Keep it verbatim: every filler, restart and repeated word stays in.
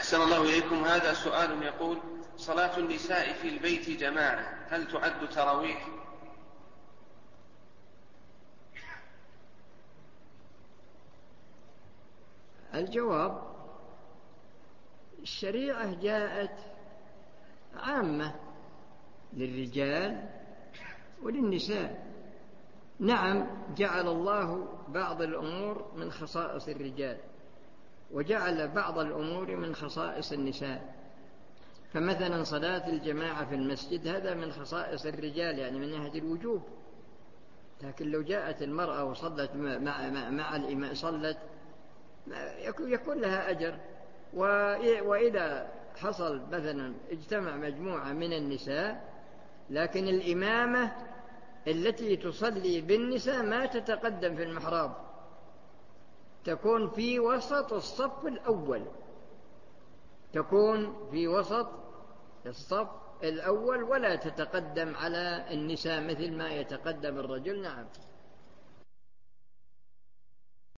أحسن الله إليكم. هذا سؤال يقول: صلاة النساء في البيت جماعة هل تعد تراويح؟ الجواب: الشريعة جاءت عامة للرجال وللنساء. نعم، جعل الله بعض الأمور من خصائص الرجال وجعل بعض الأمور من خصائص النساء، فمثلا صلاة الجماعة في المسجد هذا من خصائص الرجال، يعني من ناحية الوجوب، لكن لو جاءت المرأة وصلت مع, مع, مع الإمام صلت يكون لها أجر. وإذا حصل مثلا اجتمع مجموعة من النساء لكن الإمامة التي تصلي بالنساء ما تتقدم في المحراب، تكون في وسط الصف الأول، تكون في وسط الصف الأول ولا تتقدم على النساء مثل ما يتقدم الرجل. نعم.